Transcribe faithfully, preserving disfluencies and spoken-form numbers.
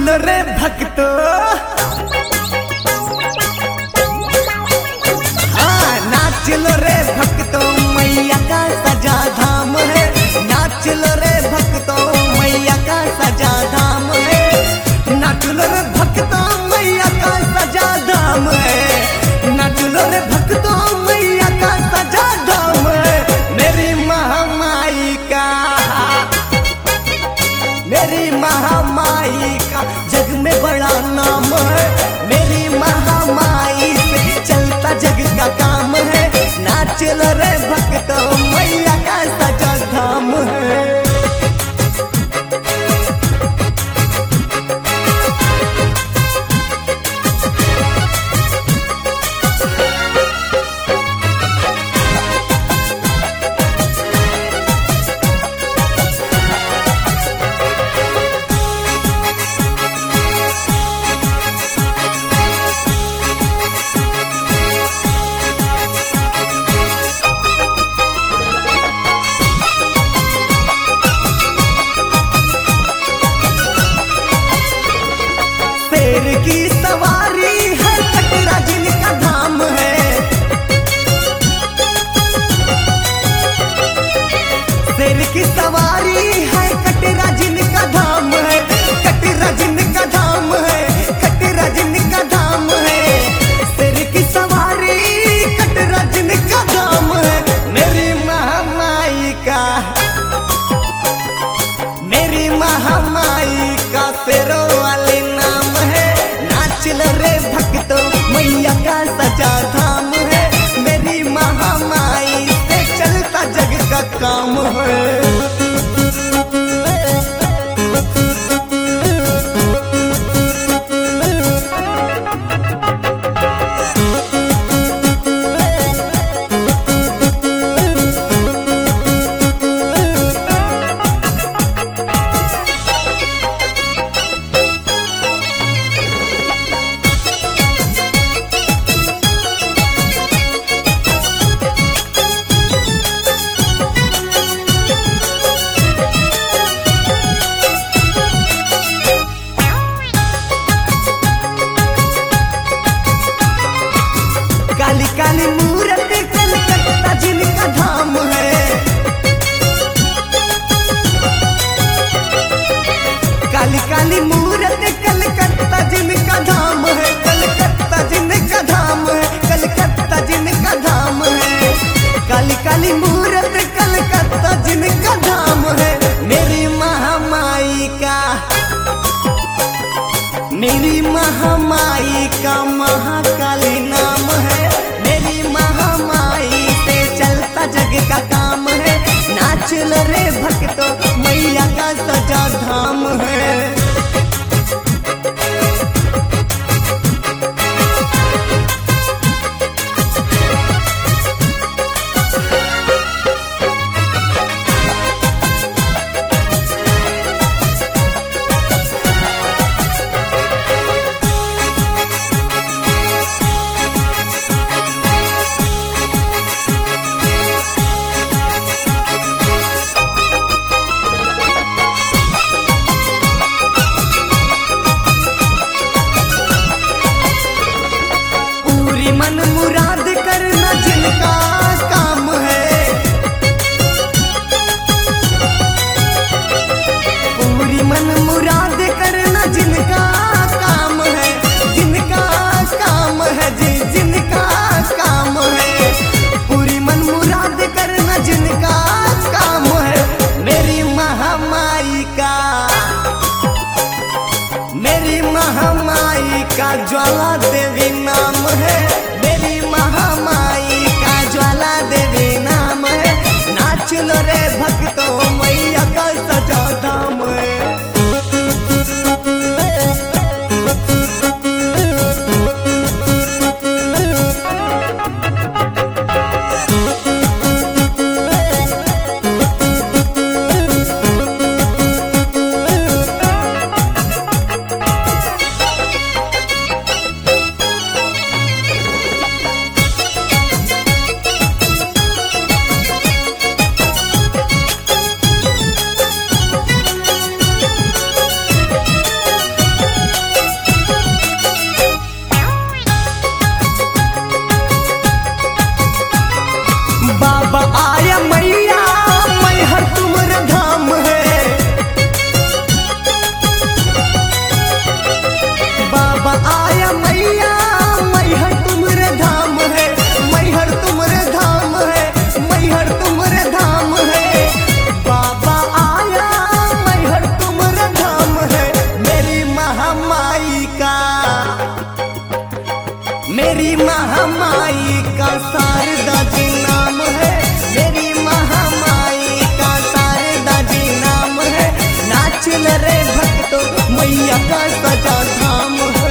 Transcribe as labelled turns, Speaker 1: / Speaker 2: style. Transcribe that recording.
Speaker 1: लो रे भक्तो, हाँ नाच लो रे भक्तो, मैया का सजा धाम है। नाच लो रे भक्तो, मैया का सजा धाम है। नाच लो रे भक्तो, मैया का सजा धाम है। नाच लो रे भक्तो, मैया का सजा धाम है। मेरी महामाई का, मेरी महामाई का जग में बड़ा नाम है। मेरी महामाई से चलता जग का काम है। नाच लो रे भक्तो, मैया का सजा धाम है। शेर की सवारी है कटरा जिनका धाम है। शेर की सवारी है कटरा जिनका धाम है। कटरा जिनका धाम है, कटरा जिनका धाम है। शेर की सवारी कटरा जिनका धाम है। मेरी महामाई का, मेरी महामाई का शेरों वाले नाम है। नाच लो रे भक्तो, मैया का सजा धाम है। मेरी महामाई से चलता जग का काम है। काली काली मूरत कलकत्ता जिनका धाम है। काली काली मूरत कलकत्ता जिनका धाम है। कलकत्ता जिनका धाम है, कलकत्ता जिनका धाम है। काली काली मूरत कलकत्ता जिनका धाम है। मेरी महामाई का, मेरी महामाई का महाकाली नाम है। मेरी महामाई से चलता जग का काम है। नाच लो रे भक्तो, मैया का सजा धाम है। पूरी मन मुराद करना जिनका काम है। पूरी मन मुराद करना जिनका काम है। जिनका काम है जी, जिनका काम है। पूरी मन मुराद करना जिनका काम है। मेरी महामाई का, मेरी महामाई का ज्वाला देवी नाम है। मेरी महामाई का ज्वाला देवी नाम है। नाच लो रे भक्तो, मैया का सजा धाम है। मेरी महामाई का शारदा जी नाम है, मेरी महामाई का शारदा जी नाम है। नाच लो रे भक्तों मैया का सजा धाम है।